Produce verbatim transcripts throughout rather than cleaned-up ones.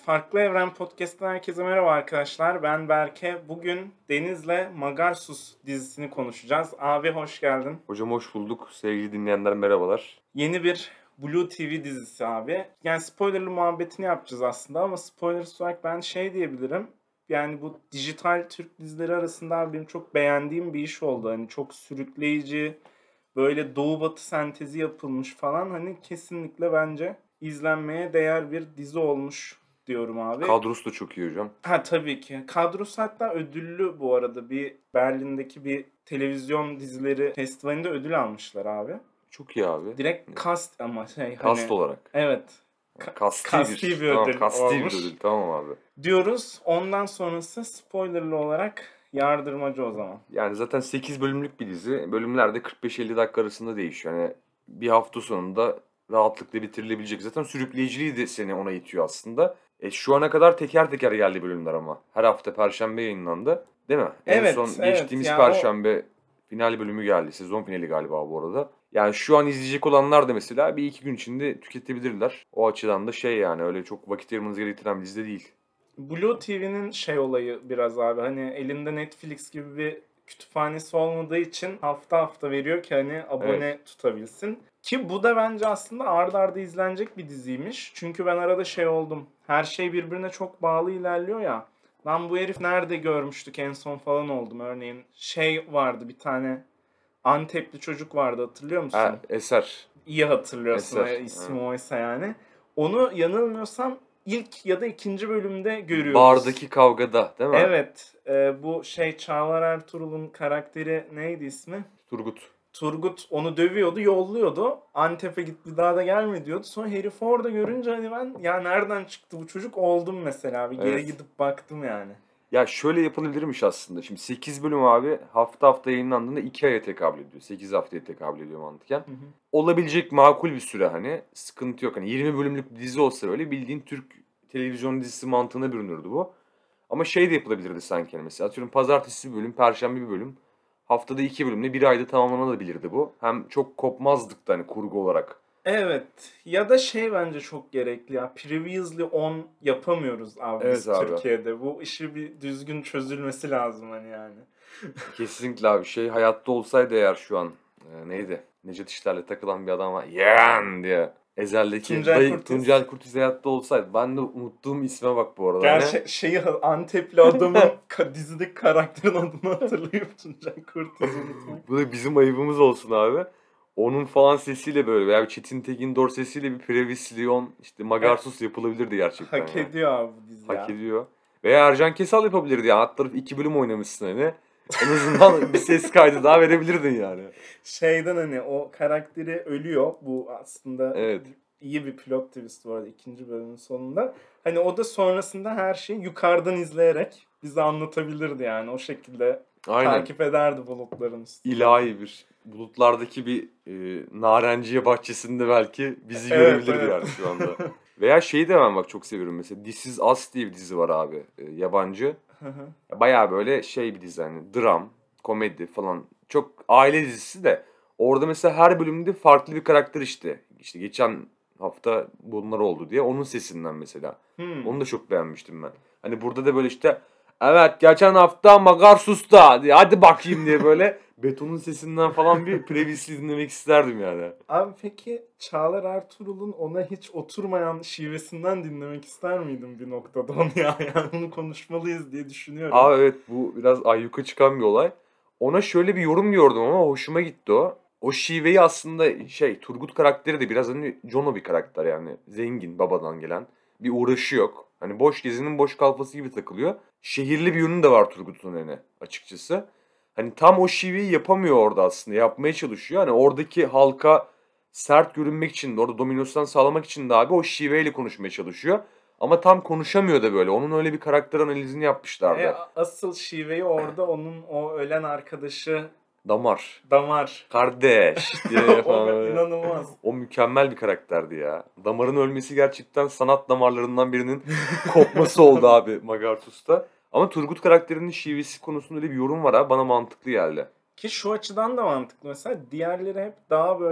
Farklı Evren Podcast'ten herkese merhaba arkadaşlar. Ben Berke. Bugün Deniz'le Magarsus dizisini konuşacağız. Abi hoş geldin. Hocam hoş bulduk. Sevgili dinleyenler merhabalar. Yeni bir Blue T V dizisi abi. Yani spoilerlı muhabbetini yapacağız aslında ama spoiler olarak ben şey diyebilirim. Yani bu dijital Türk dizileri arasında benim çok beğendiğim bir iş oldu. Hani çok sürükleyici, böyle doğu batı sentezi yapılmış falan. Hani kesinlikle bence izlenmeye değer bir dizi olmuş diyorum abi. Kadrosu da çok iyi hocam. Ha tabii ki. Kadrosu hatta ödüllü bu arada. Bir Berlin'deki bir televizyon dizileri festivalinde ödül almışlar abi. Çok iyi abi. Direkt cast ama şey Kast hani. olarak. Evet. Ka- Kasti, kasti bir, bir tamam, ödül kasti olmuş. bir ödül. Tamam abi. Diyoruz. Ondan sonrası spoilerlı olarak yardırmacı o zaman. Yani zaten sekiz bölümlük bir dizi. Bölümler de kırk beş elli dakika arasında değişiyor. Yani bir hafta sonunda rahatlıkla bitirilebilecek. Zaten sürükleyiciliği de seni ona itiyor aslında. E, şu ana kadar teker teker geldi bölümler ama. Her hafta Perşembe yayınlandı. Değil mi? Evet, En son evet. geçtiğimiz Ya Perşembe o... final bölümü geldi. Sezon finali galiba bu arada. Yani şu an izleyecek olanlar da mesela bir iki gün içinde tüketebilirler. O açıdan da şey yani öyle çok vakit ayırmanız gerektiren bir dizi de değil. Blue T V'nin şey olayı biraz abi hani elinde Netflix gibi bir kütüphanesi olmadığı için hafta hafta veriyor ki hani abone Evet. tutabilsin. Ki bu da bence aslında ard arda izlenecek bir diziymiş. Çünkü ben arada şey oldum. Her şey birbirine çok bağlı ilerliyor ya. Lan bu herif nerede görmüştük en son falan oldum. Örneğin şey vardı bir tane Antepli çocuk vardı hatırlıyor musun? Ha, Eser. İyi hatırlıyorsun Eser. ismi Ha. oysa yani. Onu yanılmıyorsam ilk ya da ikinci bölümde görüyoruz. Bardaki kavgada değil mi? Evet. E, bu şey Çağlar Ertuğrul'un karakteri neydi ismi? Turgut. Turgut onu dövüyordu, yolluyordu. Antep'e git bir daha da gelme diyordu. Sonra herifi orada görünce hani ben ya nereden çıktı bu çocuk oldum mesela. Bir geri Evet. gidip baktım yani. Ya şöyle yapılabilirmiş aslında. Şimdi sekiz bölüm abi hafta hafta yayınlandığında iki aya tekabül ediyor. sekiz haftaya tekabül ediyor mantıken. Hı hı. Olabilecek makul bir süre hani. Sıkıntı yok. Hani yirmi bölümlük bir dizi olsa öyle bildiğin Türk televizyon dizisi mantığına bürünürdü bu. Ama şey de yapılabilirdi sanki hani mesela. Atıyorum pazartesi bir bölüm, perşembe bir bölüm. Haftada iki bölümle bir ayda tamamlanabilirdi bu. Hem çok kopmazdık da hani kurgu olarak. Evet. Ya da şey bence çok gerekli ya. Previously on yapamıyoruz abi Evet biz abi. Türkiye'de. Bu işi bir düzgün çözülmesi lazım hani yani. Kesinlikle abi şey hayatta olsaydı eğer şu an e, neydi? Necdet İşler'le takılan bir adam var. Yeğen diye. Ezel'deki Tuncel dayı Kurtiz. Tuncel Kurtiz hayatta olsaydı. Ben de unuttuğum isme bak bu arada. Gerçi Hani. şeyi Antepli adamın ka- dizideki karakterin adını hatırlayıp Tuncel Kurtiz'i unutmak. Bu da bizim ayıbımız olsun abi. Onun falan sesiyle böyle veya bir Çetin Tekindor sesiyle bir Previslion işte Magarsus yapılabilirdi gerçekten Hak ya. ediyor abi bu dizi Hak ya. ediyor. Veya Ercan Kesal yapabilirdi ya. Alt tarafı iki bölüm oynamışsın hani. En azından bir ses kaydı daha verebilirdin yani. Şeyden hani o karakteri ölüyor. Bu aslında Evet. iyi bir plot twist bu arada ikinci bölümün sonunda. Hani o da sonrasında her şeyi yukarıdan izleyerek bize anlatabilirdi yani. O şekilde Aynen. takip ederdi bulutların üstünde. İlahi bir bulutlardaki bir e, narenciye bahçesinde belki bizi Evet, görebilirdi evet. yani şu anda. Veya şeyi de ben bak çok seviyorum mesela. This Is Us diye bir dizi var abi. E, yabancı. Hı hı. Bayağı böyle şey bir dizi hani dram, komedi falan. Çok aile dizisi de. Orada mesela her bölümde farklı bir karakter işte. İşte geçen hafta bunlar oldu diye. Onun sesinden mesela. Hmm. Onu da çok beğenmiştim ben. Hani burada da böyle işte evet geçen hafta Magarsus'ta diye hadi bakayım diye böyle betonun sesinden falan bir previously dinlemek isterdim yani. Abi peki Çağlar Ertuğrul'un ona hiç oturmayan şivesinden dinlemek ister miydin bir noktada onu ya? Yani bunu konuşmalıyız diye düşünüyorum. Aa evet bu biraz ayyuka çıkan bir olay. Ona şöyle bir yorum gördüm ama hoşuma gitti o. O şiveyi aslında şey Turgut karakteri de biraz hani Jono bir karakter yani. Zengin babadan gelen. Bir uğraşı yok. Hani boş gezinin boş kalfası gibi takılıyor. Şehirli bir yönü de var Turgut'un hani açıkçası. Hani tam o şiveyi yapamıyor orada aslında. Yapmaya çalışıyor. Hani oradaki halka sert görünmek için, orada dominasyon sağlamak için de abi o şiveyle konuşmaya çalışıyor. Ama tam konuşamıyor da böyle. Onun öyle bir karakter analizini E, yapmışlardı. asıl şiveyi orada onun o ölen arkadaşı Damar. Damar. Kardeş diye O falan be- böyle. inanılmaz. O mükemmel bir karakterdi ya. Damarın ölmesi gerçekten sanat damarlarından birinin kopması oldu abi Magartus'ta. Ama Turgut karakterinin şivesi konusunda öyle bir yorum var abi. Bana mantıklı geldi. Ki şu açıdan da mantıklı. Mesela diğerleri hep daha böyle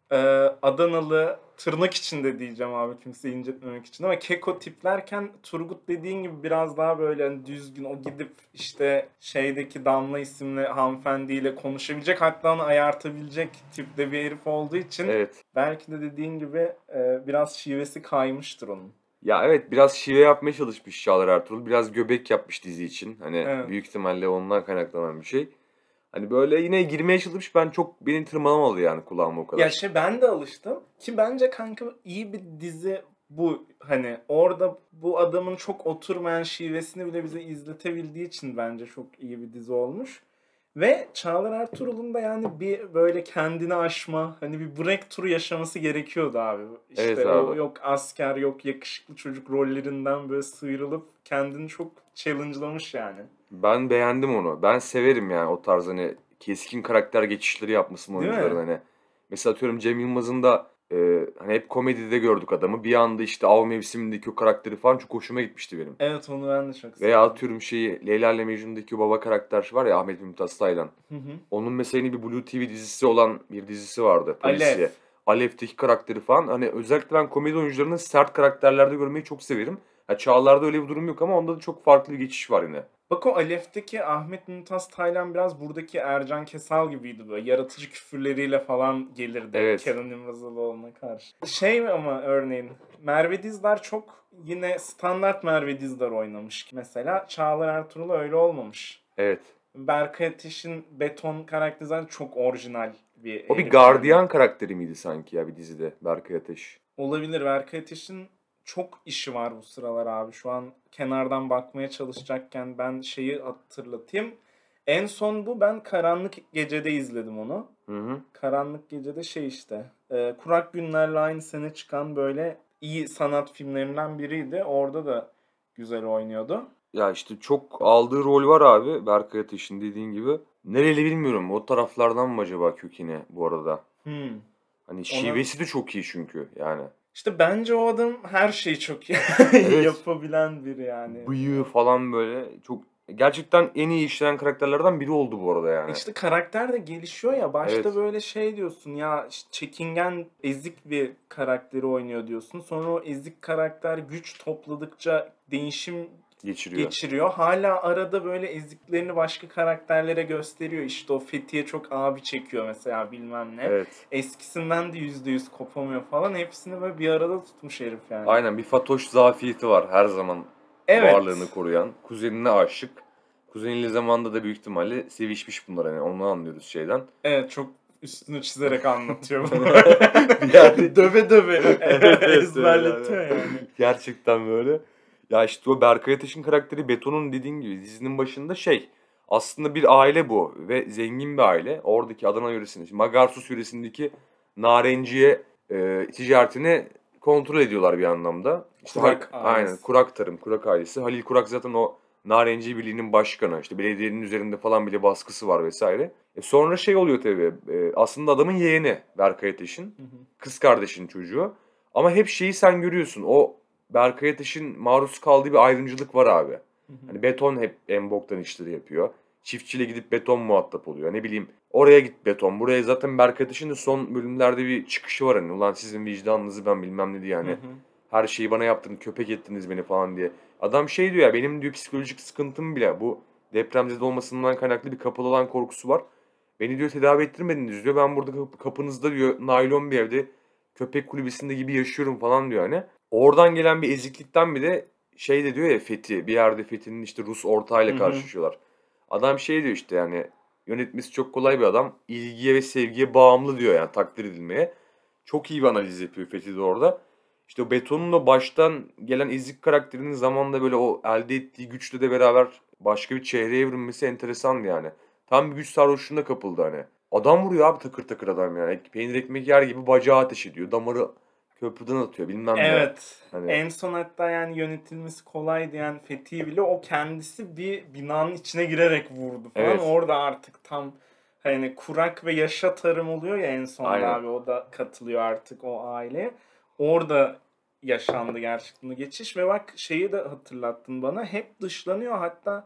Ee, Adanalı tırnak içinde diyeceğim abi kimseyi incitmemek için ama keko tiplerken Turgut dediğin gibi biraz daha böyle hani düzgün o gidip işte şeydeki Damla isimli hanımefendiyle konuşabilecek hatta onu ayartabilecek tipte bir herif olduğu için Evet. belki de dediğin gibi e, biraz şivesi kaymıştır onun. Ya evet biraz şive yapmaya çalışmış Çağlar Ertuğrul. Biraz göbek yapmış dizi için. Hani Evet. büyük ihtimalle ondan kaynaklanan bir şey. Hani böyle yine girmeye çalışmış. Ben çok beni tırmalamadı yani kulağıma o kadar. Ya şey ben de alıştım ki bence kanka iyi bir dizi bu hani orada bu adamın çok oturmayan şivesini bile bize izletebildiği için bence çok iyi bir dizi olmuş. Ve Çağlar Ertuğrul'un da yani bir böyle kendini aşma hani bir breakthrough yaşaması gerekiyordu abi. İşte Evet o abi. yok asker yok yakışıklı çocuk rollerinden böyle sıyrılıp kendini çok challenge'lamış yani. Ben beğendim onu. Ben severim yani o tarz hani keskin karakter geçişleri yapmasını Değil oyuncuların mi? hani. Mesela atıyorum Cem Yılmaz'ın da e, hani hep komedide gördük adamı. Bir anda işte Av Mevsimi'ndeki o karakteri falan çok hoşuma gitmişti benim. Evet onu ben de çok Veya seviyorum. atıyorum şeyi Leyla ile Mecnun'daki o baba karakter var ya Ahmet Mümtaz Taylan. Hı hı. Onun mesela yeni bir Blue T V dizisi olan bir dizisi vardı. Alev. Polisiye. Alev'teki karakteri falan. Hani özellikle ben komedi oyuncularını sert karakterlerde görmeyi çok severim. Ha, Çağlar'da öyle bir durum yok ama onda da çok farklı bir geçiş var yine. Bak o Alef'teki Ahmet Mümtaz Taylan biraz buradaki Ercan Kesal gibiydi böyle. Yaratıcı küfürleriyle falan gelirdi hep Evet. Kenan İmirzalıoğlu'na karşı. Şey mi ama örneğin Merve Dizdar çok yine standart Merve Dizdar oynamış. Mesela Çağlar Ertuğrul öyle olmamış. Evet. Berkay Ateş'in Beton karakteri zaten çok orijinal bir O bir herif yani. gardiyan karakteri miydi sanki ya bir dizide Berkay Ateş? Olabilir. Berkay Ateş'in çok işi var bu sıralar abi. Şu an kenardan bakmaya çalışacakken ben şeyi hatırlatayım. En son bu ben Karanlık Gece'de izledim onu. Hı hı. Karanlık Gece'de şey işte e, Kurak Günler'le aynı sene çıkan böyle iyi sanat filmlerinden biriydi. Orada da güzel oynuyordu. Ya işte çok aldığı rol var abi Berkay Ateş'in dediğin gibi. Nereli bilmiyorum. O taraflardan mı acaba kökeni bu arada? Hmm. Hani Ona şivesi de çok iyi çünkü yani. işte bence o adam her şeyi çok iyi Evet. yapabilen biri yani. Bıyığı falan böyle çok gerçekten en iyi işlenen karakterlerden biri oldu bu arada yani. İşte karakter de gelişiyor ya. Başta Evet. böyle şey diyorsun ya işte çekingen ezik bir karakteri oynuyor diyorsun. Sonra o ezik karakter güç topladıkça değişim Geçiriyor. geçiriyor. Hala arada böyle eziklerini başka karakterlere gösteriyor. İşte o Fethiye çok abi çekiyor mesela bilmem ne. Evet. Eskisinden de yüzde yüz kopamıyor falan. Hepsini böyle bir arada tutmuş herif yani. Aynen bir Fatoş zafiyeti var her zaman varlığını Evet. koruyan. Kuzenine aşık. Kuzeniyle zamanda da büyük ihtimalle sevişmiş bunlar hani onu anlıyoruz şeyden. Evet çok üstünü çizerek anlatıyor bunu. Bir yerde döve döve evet evet ezberletiyor yani. Gerçekten böyle. Ya işte o Berkay Ateş'in karakteri Beton'un dediğin gibi dizinin başında şey aslında bir aile bu ve zengin bir aile. Oradaki Adana yöresinde, şimdi Magarsus yöresindeki narenciye e, ticaretini kontrol ediyorlar bir anlamda. İşte Hal- Kurak aynen ailesi. Kurak Tarım, Kurak ailesi. Halil Kurak zaten o Narenciye Birliği'nin başkanı. İşte belediyenin üzerinde falan bile baskısı var vesaire. E sonra şey oluyor tabii. E, aslında adamın yeğeni Berkay Ateş'in. Hı hı. Kız kardeşinin çocuğu. Ama hep şeyi sen görüyorsun. O Berkay Ateş'in maruz kaldığı bir ayrımcılık var abi. Hı hı. Hani Beton hep en boktan işleri yapıyor. Çiftçiyle gidip Beton muhatap oluyor. Ne bileyim oraya git Beton. Buraya zaten Berkay Ateş'in de son bölümlerde bir çıkışı var hani. Ulan sizin vicdanınızı ben bilmem ne diye Hı hani. hı. Her şeyi bana yaptınız, köpek ettiniz beni falan diye. Adam şey diyor ya benim diyor psikolojik sıkıntım bile bu depremzede olmasından kaynaklı bir kapalı alan korkusu var. Beni diyor tedavi ettirmediniz diyor. Ben burada kapı- kapınızda diyor naylon bir evde köpek kulübesinde gibi yaşıyorum falan diyor hani. Oradan gelen bir eziklikten bir de şey de diyor ya Fethi bir yerde Fethi'nin işte Rus Hı ortağıyla hı. karşılaşıyorlar. Adam şey diyor işte yani yönetmesi çok kolay bir adam. İlgiye ve sevgiye bağımlı diyor yani takdir edilmeye. Çok iyi bir analiz yapıyor Fethi de orada. İşte o Beton'un da baştan gelen ezik karakterinin zamanla böyle o elde ettiği güçle de beraber başka bir çehreye evrilmesi enteresandı yani. Tam bir güç sarhoşluğuna kapıldı hani. Adam vuruyor abi takır takır adam yani. Peynir ekmek yer gibi bacağı ateş ediyor. Damarı köprüden atıyor bilmem ne. Evet. Hani En son hatta yani yönetilmesi kolay diyen Fethi bile o kendisi bir binanın içine girerek vurdu falan. evet Orada artık tam hani kurak ve yaşa tarım oluyor ya en sonda aynen. abi o da katılıyor artık o aileye. Orada yaşandı gerçekten o geçiş ve bak şeyi de hatırlattın bana. Hep dışlanıyor hatta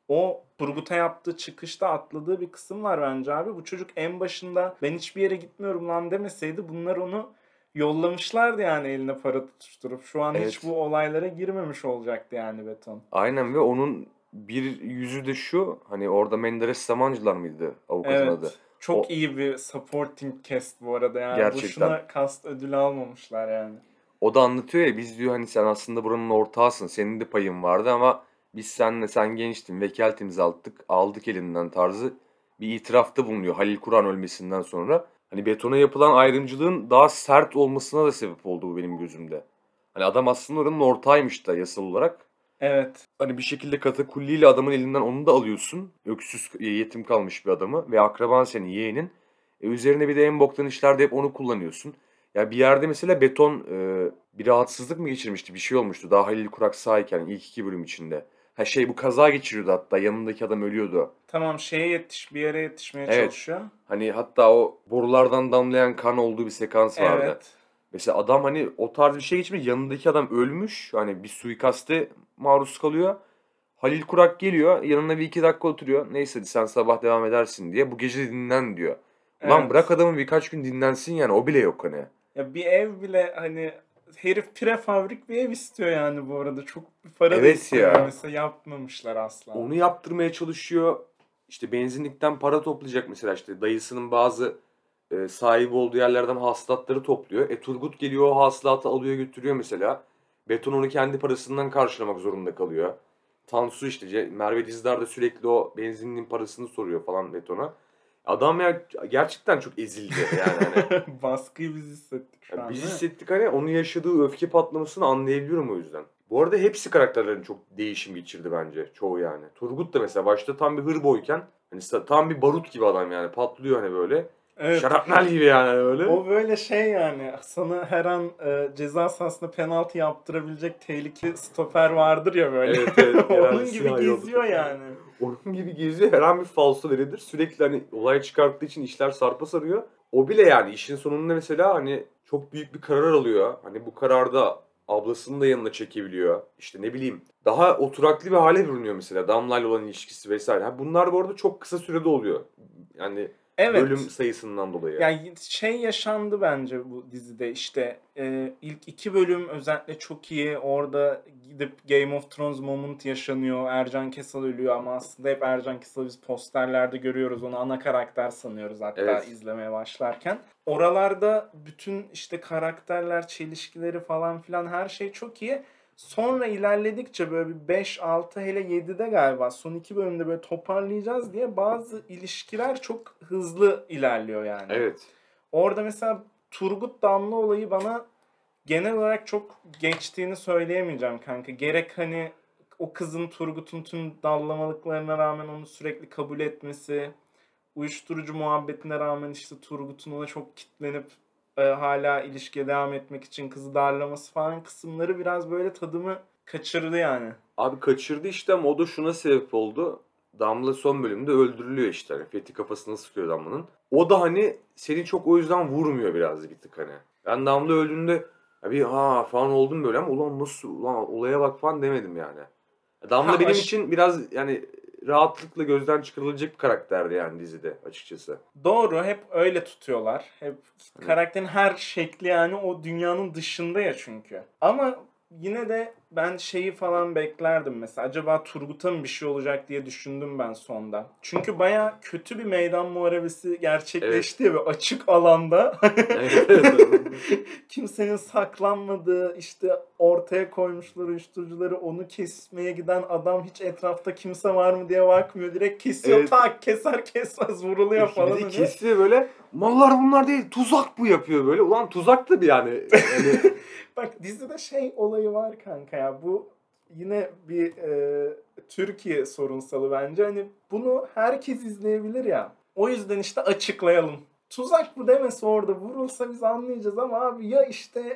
o Turgut'a yaptığı çıkışta atladığı bir kısım var bence abi. Bu çocuk en başında ben hiçbir yere gitmiyorum lan demeseydi bunlar onu yollamışlardı yani eline para tutuşturup. Şu an hiç Evet. bu olaylara girmemiş olacaktı yani Beton. Aynen ve onun bir yüzü de şu. Hani orada Menderes Samancılar mıydı avukatın adı? Evet. Çok O iyi bir supporting cast bu arada yani. gerçekten. Boşuna cast ödülü almamışlar yani. O da anlatıyor ya biz diyor hani sen aslında buranın ortağısın. Senin de payın vardı ama biz seninle sen gençtin. Vekaletimizi aldık, aldık elinden tarzı bir itirafta bulunuyor Halil Kur'an ölmesinden sonra. Hani Beton'a yapılan ayrımcılığın daha sert olmasına da sebep oldu bu benim gözümde. Hani adam aslında oranın ortağıymış da yasal olarak. Evet. Hani bir şekilde katakulliyle adamın elinden onu da alıyorsun. Öksüz, yetim kalmış bir adamı ve akraban senin yeğenin. E üzerine bir de en boktan işlerde hep onu kullanıyorsun. Ya bir yerde mesela Beton e, bir rahatsızlık mı geçirmişti? Bir şey olmuştu. Daha Halil Kurak sağyken ilk iki bölüm içinde. Ha şey bu kaza geçiriyordu hatta yanındaki adam ölüyordu. Tamam şeye yetiş bir yere yetişmeye Evet. çalışıyor. Hani hatta o borulardan damlayan kan olduğu bir sekans vardı. Evet. Mesela adam hani o tarz bir şey geçmiş. Yanındaki adam ölmüş. Hani bir suikaste maruz kalıyor. Halil Kurak geliyor. Yanına bir iki dakika oturuyor. Neyse sen sabah devam edersin diye. Bu gece de dinlen diyor. Ulan bırak Evet. adamı birkaç gün dinlensin yani. O bile yok hani. Ya bir ev bile hani herif prefabrik bir ev istiyor yani bu arada. Çok bir para da Evet istemiyor ya. mesela yapmamışlar asla. Onu yaptırmaya çalışıyor. İşte benzinlikten para toplayacak mesela işte dayısının bazı e, sahibi olduğu yerlerden hasılatları topluyor. E Turgut geliyor o hasılatı alıyor götürüyor mesela. Beton onu kendi parasından karşılamak zorunda kalıyor. Tansu işte Ce- Merve Dizdar da sürekli o benzinliğin parasını soruyor falan Beton'a. Adam ya gerçekten çok ezildi yani hani. Baskıyı biz hissettik şu Ya an biz değil mi? hissettik hani onun yaşadığı öfke patlamasını anlayabiliyorum o yüzden. Bu arada hepsi karakterlerin çok değişim geçirdi bence çoğu yani. Turgut da mesela başta tam bir hırboyken hani sa- tam bir barut gibi adam yani patlıyor hani böyle. Evet. Şarapnel gibi yani hani böyle. O böyle şey yani sana her an e, ceza sahasında penaltı yaptırabilecek tehlikeli stoper vardır ya böyle. Evet evet genelde Onun gibi siyah yollu geziyor takım. yani. Onun gibi geziyor her an bir falso verilir. Sürekli hani olay çıkarttığı için işler sarpa sarıyor. O bile yani işin sonunda mesela hani çok büyük bir karar alıyor. Hani bu kararda ablasını da yanına çekebiliyor. İşte ne bileyim daha oturaklı bir hale bürünüyor mesela Damla'yla olan ilişkisi vesaire. Ha, bunlar bu arada çok kısa sürede oluyor. Yani bölüm Evet. sayısından dolayı. Yani şey yaşandı bence bu dizide işte e, ilk iki bölüm özellikle çok iyi. Orada gidip Game of Thrones moment yaşanıyor. Ercan Kesal ölüyor ama aslında hep Ercan Kesal'ı biz posterlerde görüyoruz. Onu ana karakter sanıyoruz hatta Evet. izlemeye başlarken. Oralarda bütün işte karakterler, çelişkileri falan filan her şey çok iyi. Sonra ilerledikçe böyle bir beş altı hele yedide galiba son iki bölümde böyle toparlayacağız diye bazı ilişkiler çok hızlı ilerliyor yani. Evet. Orada mesela Turgut Damla olayı bana genel olarak çok geçtiğini söyleyemeyeceğim kanka. Gerek hani o kızın Turgut'un tüm dallamalıklarına rağmen onu sürekli kabul etmesi, uyuşturucu muhabbetine rağmen işte Turgut'un ona çok kitlenip e, hala ilişkiye devam etmek için kızı darlaması falan kısımları biraz böyle tadımı kaçırdı yani. Abi kaçırdı işte ama o da şuna sebep oldu. Damla son bölümde öldürülüyor işte. Hani Fethi kafasına sıkıyor Damla'nın. O da hani seni çok o yüzden vurmuyor biraz bir tık hani. Ben Damla öldüğünde ya bir ha falan oldum böyle ama ulan nasıl ulan olaya bak falan demedim yani. Ha Damla benim aş- için biraz yani rahatlıkla gözden çıkarılacak bir karakterdi yani dizide açıkçası. Doğru, hep öyle tutuyorlar. Hep Hani karakterin her şekli yani o dünyanın dışında ya çünkü. Ama yine de ben şeyi falan beklerdim mesela. Acaba Turgut'a mı bir şey olacak diye düşündüm ben sonda. Çünkü baya kötü bir meydan muharebesi evet. gerçekleşti ya böyle açık alanda. Evet evet. Kimsenin saklanmadığı işte ortaya koymuşlar uyuşturucuları onu kesmeye giden adam hiç etrafta kimse var mı diye bakmıyor. Direkt kesiyor Evet. tak keser kesmez vuruluyor Bir falan de hani. kesiyor böyle. Mallar bunlar değil. Tuzak bu yapıyor böyle. Ulan tuzak da bir yani. Hani Bak dizide şey olayı var kanka ya bu yine bir e, Türkiye sorunsalı bence. Hani bunu herkes izleyebilir ya. O yüzden işte açıklayalım. Tuzak bu demesi orada vurulsa biz anlayacağız ama abi ya işte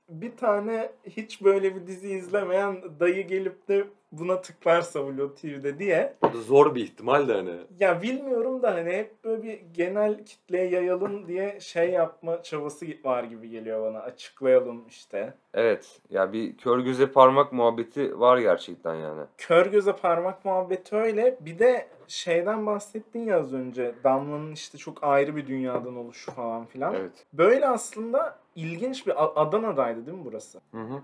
bir tane hiç böyle bir dizi izlemeyen dayı gelip de buna tıklarsa Blue T V'de diye. O da zor bir ihtimal de hani. Ya bilmiyorum da hani hep böyle bir genel kitleye yayalım diye şey yapma çabası var gibi geliyor bana. Açıklayalım işte. Evet. Ya bir kör göze parmak muhabbeti var gerçekten yani. Kör göze parmak muhabbeti öyle. Bir de şeyden bahsettin ya az önce. Damla'nın işte çok ayrı bir dünyadan oluşu falan filan. Evet. Böyle aslında ilginç bir A- Adana'daydı değil mi burası? Hı hı.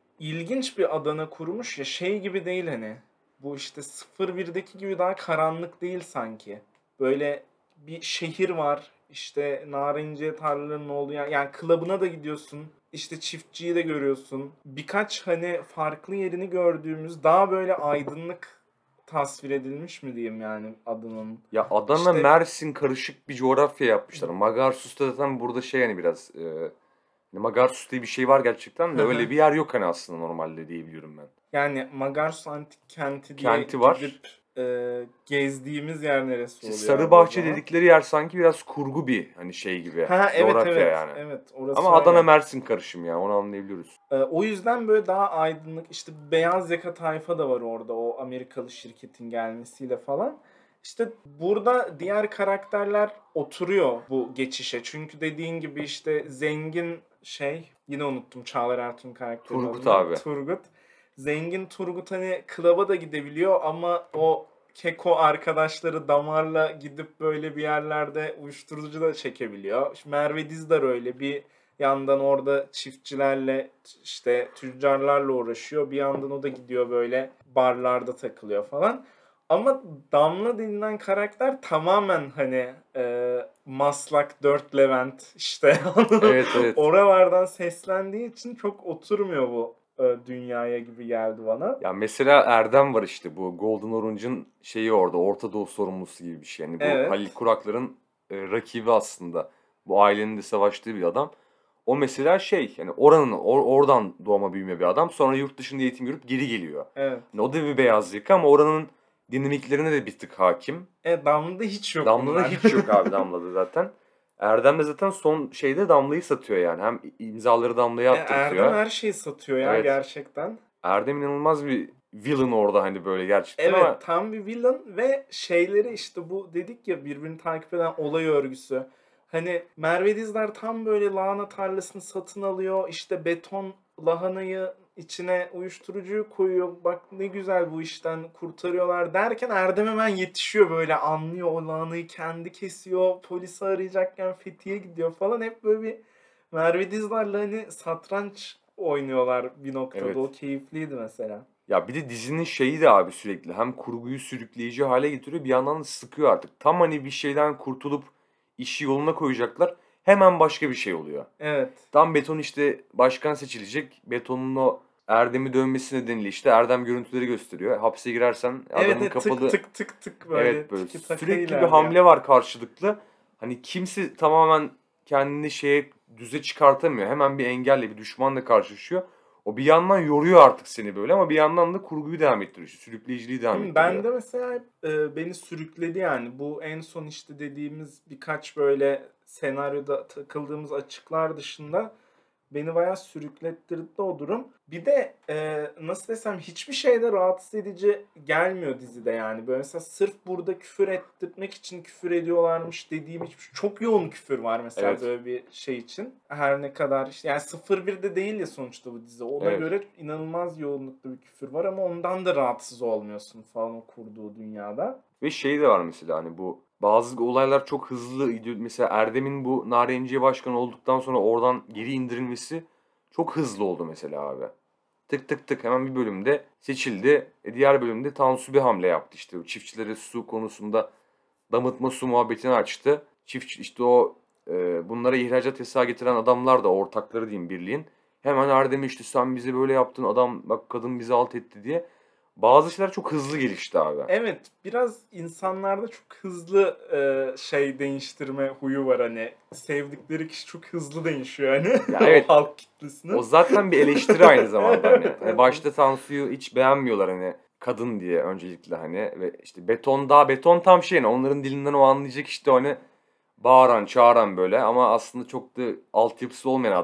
İlginç bir Adana kurmuş ya, şey gibi değil hani. Bu işte sıfır birdeki gibi daha karanlık değil sanki. Böyle bir şehir var. İşte narenciye tarlalarının olduğu yer. Yani klabına da gidiyorsun. İşte çiftçiyi de görüyorsun. Birkaç hani farklı yerini gördüğümüz daha böyle aydınlık tasvir edilmiş mi diyeyim yani Adana'nın. Ya Adana, İşte Mersin karışık bir coğrafya yapmışlar. Magarsus'ta zaten burada şey yani biraz e, hani Magarsus diye bir şey var gerçekten de öyle bir yer yok hani aslında normalde diyebiliyorum ben. yani Magarsus Antik Kenti diye Kenti var. gidip e, gezdiğimiz yer neresi İşte oluyor abi o Sarıbahçe zaman? dedikleri yer sanki biraz kurgu bir hani şey gibi Ha evet coğrafya evet yani. evet orası Ama Adana öyle. Mersin karışım ya onu anlayabiliyoruz. Ee, o yüzden böyle daha aydınlık işte beyaz yaka tayfa da var orada o Amerikalı şirketin gelmesiyle falan. İşte burada diğer karakterler oturuyor bu geçişe. Çünkü dediğin gibi işte zengin şey yine unuttum Çağlar Ertuğrul karakterinin Turgut adını. abi. Turgut. Zengin Turgut hani klaba da gidebiliyor ama o keko arkadaşları damarla gidip böyle bir yerlerde uyuşturucu da çekebiliyor. Şimdi Merve Dizdar öyle bir yandan orada çiftçilerle işte tüccarlarla uğraşıyor. Bir yandan o da gidiyor böyle barlarda takılıyor falan. Ama Damla denilen karakter tamamen hani e, Maslak dört Levent işte Evet evet. oralardan seslendiği için çok oturmuyor bu e, dünyaya gibi geldi bana. Ya mesela Erdem var işte bu Golden Orange'ın şeyi orada Orta Doğu sorumlusu gibi bir şey. Yani bu Halil Evet. Kuraklar'ın e, rakibi aslında. Bu ailenin de savaştığı bir adam. O mesela şey yani oranın or- oradan doğma büyüme bir adam. Sonra yurt dışında eğitim görüp geri geliyor. Evet. Yani o da bir beyaz yaka ama oranın dinamiklerine de bir tık hakim. E, Damla'da hiç yok Damla'da bunlar. hiç yok abi Damla'da zaten. Erdem de zaten son şeyde Damla'yı satıyor yani. Hem imzaları Damla'ya E, Erdem attırtıyor. her şeyi satıyor ya Evet. gerçekten. Erdem inanılmaz bir villain orada hani böyle gerçekten Evet ama tam bir villain ve şeyleri işte bu dedik ya birbirini takip eden olay örgüsü. Hani Merve Dizdar tam böyle lahana tarlasını satın alıyor. İşte beton lahanayı içine uyuşturucuyu koyuyor. Bak ne güzel bu işten kurtarıyorlar derken Erdem hemen yetişiyor böyle anlıyor o lahanayı kendi kesiyor. Polisi arayacakken Fethiye gidiyor falan. Hep böyle bir Merve Dizdar'la hani satranç oynuyorlar bir noktada. O evet. keyifliydi mesela. Ya bir de dizinin şeyi de abi sürekli hem kurguyu sürükleyici hale getiriyor bir yandan da sıkıyor artık. Tam hani bir şeyden kurtulup işi yoluna koyacaklar hemen başka bir şey oluyor. Evet. Tam Beton işte başkan seçilecek. Beton'un o Erdem'i dövmesi nedeniyle işte Erdem görüntüleri gösteriyor. Hapse girersen Evet, adamın evet tık kapalı tık tık tık böyle evet böyle tiki taka sürekli bir ilerliyor. hamle var karşılıklı. Hani kimse tamamen kendini şeye düze çıkartamıyor. Hemen bir engelle bir düşmanla karşılaşıyor. O bir yandan yoruyor artık seni böyle ama bir yandan da kurguyu devam ettiriyor. işte, Sürükleyiciliği devam Hmm, Ben ettiriyor. de mesela hep e, beni sürükledi yani. Bu en son işte dediğimiz birkaç böyle senaryoda takıldığımız açıklar dışında beni bayağı sürüklettirdi o durum. Bir de e, nasıl desem hiçbir şeyde rahatsız edici gelmiyor dizide yani. Böyle mesela sırf burada küfür ettirmek için küfür ediyorlarmış dediğim hiçbir şey. Çok yoğun küfür var mesela Evet. böyle bir şey için. Her ne kadar işte yani sıfır birde değil ya sonuçta bu dizi. Ona Evet. göre inanılmaz yoğunlukta bir küfür var ama ondan da rahatsız olmuyorsun falan o kurduğu dünyada. Ve şey de var mesela hani bu bazı olaylar çok hızlı gidiyor. Mesela Erdem'in bu Narenciye Başkan olduktan sonra oradan geri indirilmesi çok hızlı oldu mesela abi. Tık tık tık hemen bir bölümde seçildi. E diğer bölümde Tansu bir hamle yaptı işte. Çiftçilere su konusunda damıtma su muhabbetini açtı. Çiftçi işte o e, bunlara ihracat yasağı getiren adamlar da ortakları diyeyim birliğin. Hemen Erdem'e işte sen bize böyle yaptın adam bak kadın bizi alt etti diye. Bazı şeyler çok hızlı gelişti abi. Evet, biraz insanlarda çok hızlı e, şey değiştirme huyu var hani. Sevdikleri kişi çok hızlı değişiyor Ya hani o evet halk o kitlesinin. zaten bir eleştiri aynı zamanda hani. Evet, Hani evet. başta Tansu'yu hiç beğenmiyorlar hani kadın diye öncelikle hani ve işte beton daha beton tam şey yani onların dilinden o anlayacak işte o hani bağıran çağıran böyle ama aslında çok da altyapısı olmayan adam.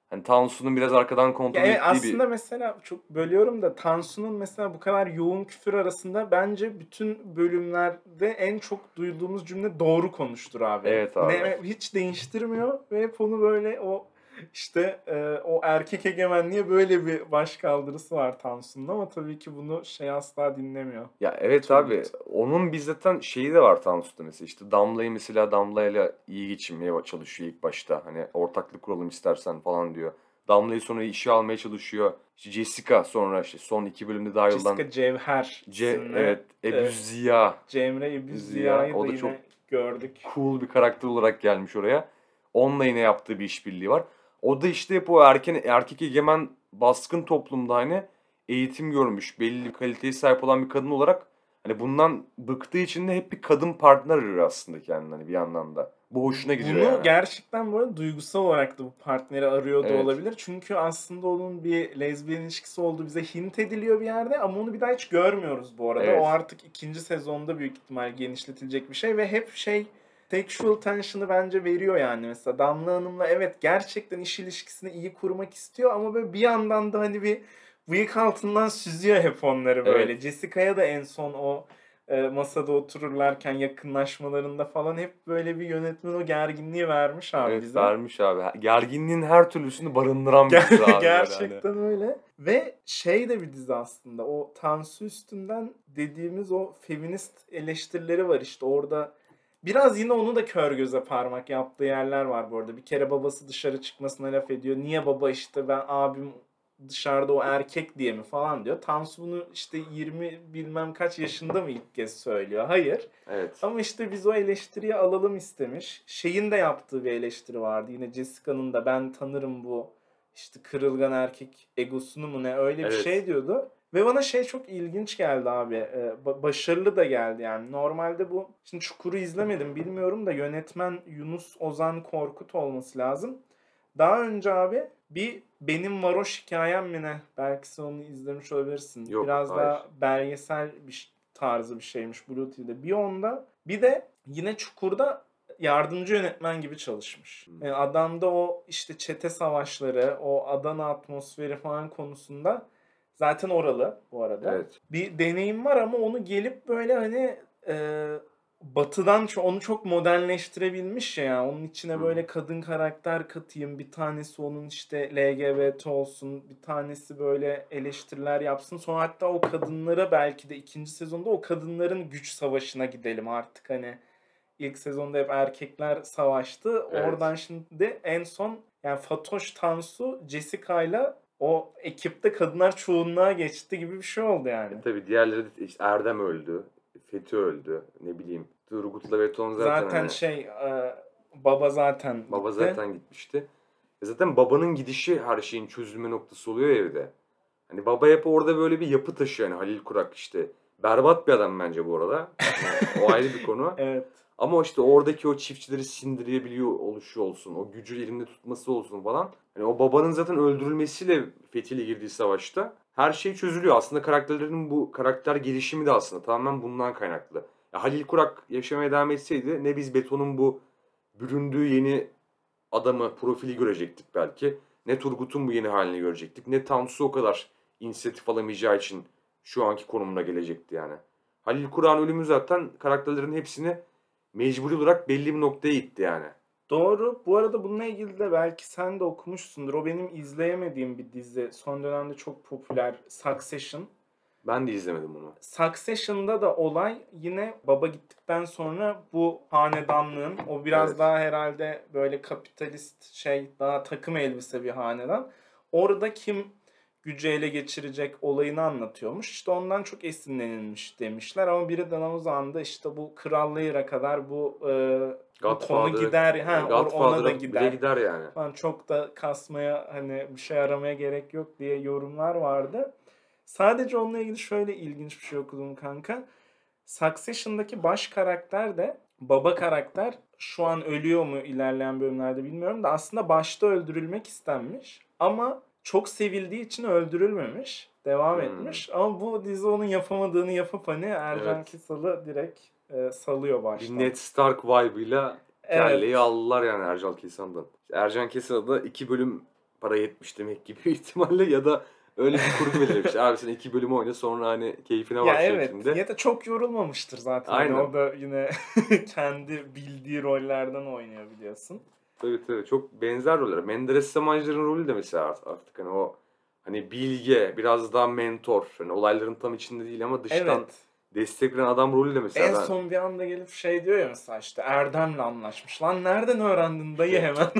Hani Tansu'nun biraz arkadan Ya kontrol evet, ettiği bir... aslında mesela çok bölüyorum da Tansu'nun mesela bu kadar yoğun küfür arasında bence bütün bölümlerde en çok duyduğumuz cümle doğru konuştur abi. Evet abi. Ne hiç değiştirmiyor ve hep onu böyle o işte e, o erkek egemenliğe böyle bir başkaldırısı var Tansu'nun ama tabii ki bunu şey asla dinlemiyor. Ya evet Turgut. abi, onun bizzaten şeyi de var Tansu'da mesela, işte Damla'yı mesela Damla'yla iyi geçinmeye çalışıyor ilk başta. Hani ortaklık kuralım istersen falan diyor. Damla'yı sonra işe almaya çalışıyor. İşte Jessica sonra işte son iki bölümde dahil olan Jessica Cevher C isimli evet e, Ebu Ziya. Cemre İbüz Ziya Ziya'yı da o da çok yine gördük. cool bir karakter olarak gelmiş oraya. Onunla yine yaptığı bir işbirliği var. O da işte hep o erken, erkek egemen baskın toplumda hani eğitim görmüş, belli bir kaliteye sahip olan bir kadın olarak hani bundan bıktığı için de hep bir kadın partner arıyor aslında kendine hani bir yandan da. Bu hoşuna gidiyor Bunu yani. gerçekten bu arada duygusal olarak da bu partneri arıyor da Evet. olabilir. Çünkü aslında onun bir lezbiyen ilişkisi olduğu bize hint ediliyor bir yerde ama onu bir daha hiç görmüyoruz bu arada. Evet. O artık ikinci sezonda büyük ihtimal genişletilecek bir şey ve hep şey sexual tension'ı bence veriyor yani. Mesela Damla Hanım'la evet gerçekten iş ilişkisini iyi kurmak istiyor ama böyle bir yandan da hani bir bıyık altından süzüyor hep onları böyle. Evet. Jessica'ya da en son o e, masada otururlarken yakınlaşmalarında falan hep böyle bir yönetmen o gerginliği vermiş abi Evet bize. vermiş abi. Gerginliğin her türlüsünü barındıran bir dizi Ger- abi böyle hani. Gerçekten öyle. Ve şey de bir dizi aslında. O Tansu üstünden dediğimiz o feminist eleştirileri var işte orada. Biraz yine onu da kör göze parmak yaptığı yerler var bu arada. Bir kere babası dışarı çıkmasına laf ediyor. Niye baba işte ben abim dışarıda o erkek diye mi falan diyor. Tansu bunu işte yirmi bilmem kaç yaşında mı ilk kez söylüyor. Hayır. Evet. Ama işte biz o eleştiriyi alalım istemiş. Şeyin de yaptığı bir eleştiri vardı. Yine Jessica'nın da ben tanırım bu işte kırılgan erkek egosunu mu ne öyle bir Evet. şey diyordu. Ve bana şey çok ilginç geldi abi. Ee, ba- başarılı da geldi yani. Normalde bu şimdi Çukur'u izlemedim bilmiyorum da yönetmen Yunus Ozan Korkut olması lazım. Daha önce abi bir Benim Varoş Hikayem mi ne? Belki sen onu izlemiş olabilirsin. Yok, Biraz hayır. daha belgesel bir ş- tarzı bir şeymiş Blue T V'de. Bir onda bir de yine Çukur'da yardımcı yönetmen gibi çalışmış. Hmm. Yani adamda o işte çete savaşları, o Adana atmosferi falan konusunda zaten oralı bu arada. Evet. Bir deneyim var ama onu gelip böyle hani e, batıdan ço- onu çok modernleştirebilmiş ya. Yani. Onun içine Hı. böyle kadın karakter katayım. Bir tanesi onun işte L G B T olsun. Bir tanesi böyle eleştiriler yapsın. Sonra hatta o kadınlara belki de ikinci sezonda o kadınların güç savaşına gidelim artık hani. İlk sezonda hep erkekler savaştı. Evet. Oradan şimdi en son yani Fatoş Tansu Jessica'yla o ekipte kadınlar çoğunluğa geçti gibi bir şey oldu yani. E tabii diğerleri de işte Erdem öldü. Fethi öldü. Ne bileyim. Turgut'la Beton zaten, Zaten hani şey e, baba zaten baba gitti. zaten gitmişti. E zaten babanın gidişi her şeyin çözülme noktası oluyor ya evde. Hani baba hep orada böyle bir yapı taşıyor yani Halil Kurak işte. Berbat bir adam bence bu arada. Yani o ayrı bir konu. Evet. Ama işte oradaki o çiftçileri sindirebiliyor oluşu olsun. O gücü elinde tutması olsun falan. Hani o babanın zaten öldürülmesiyle Fethi'yle girdiği savaşta her şey çözülüyor. Aslında karakterlerin bu karakter gelişimi de aslında tamamen bundan kaynaklı. Ya Halil Kurak yaşamaya devam etseydi ne biz Beton'un bu büründüğü yeni adamı, profili görecektik belki. Ne Turgut'un bu yeni halini görecektik. Ne Tansu o kadar inisiyatif alamayacağı için şu anki konumuna gelecekti yani. Halil Kurak'ın ölümü zaten karakterlerin hepsini mecburi olarak belli bir noktaya itti yani. Doğru. Bu arada bununla ilgili de belki sen de okumuşsundur. O benim izleyemediğim bir dizi. Son dönemde çok popüler. Succession. Ben de izlemedim onu. Succession'da da olay yine baba gittikten sonra bu hanedanlığın o biraz Evet. daha herhalde böyle kapitalist şey daha takım elbise bir hanedan. Orada kim gücü ele geçirecek olayını anlatıyormuş. İşte ondan çok esinlenilmiş demişler ama birden o zamanda işte bu Krallığa kadar bu e, bu konu Godfather'a gider. Ha, or- ona da Godfather'a bile gider. gider yani. Falan çok da kasmaya hani bir şey aramaya gerek yok diye yorumlar vardı. Sadece onunla ilgili şöyle ilginç bir şey okudum kanka. Succession'daki baş karakter de baba karakter şu an ölüyor mu ilerleyen bölümlerde bilmiyorum da aslında başta öldürülmek istenmiş ama çok sevildiği için öldürülmemiş. Devam Hmm. etmiş. Ama bu dizi onun yapamadığını yapıp hani Ercan Evet. Kesal'ı direkt e, salıyor Bir baştan. Ned Stark vibe'ıyla Evet. kelleyi aldılar yani Ercan Kesan'dan. Ercan Kesan'a da iki bölüm para yetmiş demek gibi bir ihtimalle ya da öyle bir kurgu belirlemiş. Abi sen iki bölüm oyna sonra hani keyfine bak Ya evet şeklinde. ya da çok yorulmamıştır zaten. Hani Aynen. o da yine kendi bildiği rollerden oynuyor biliyorsun. Tabii tabii çok benzer roller. Menderes Samancı'nın rolü de mesela art- artık hani o hani bilge, biraz daha mentor. Hani olayların tam içinde değil ama dıştan Evet. destek veren adam rolü de mesela En ben son bir anda gelip şey diyor ya mesela işte Erdem'le anlaşmış. Lan nereden öğrendin dayı işte hemen?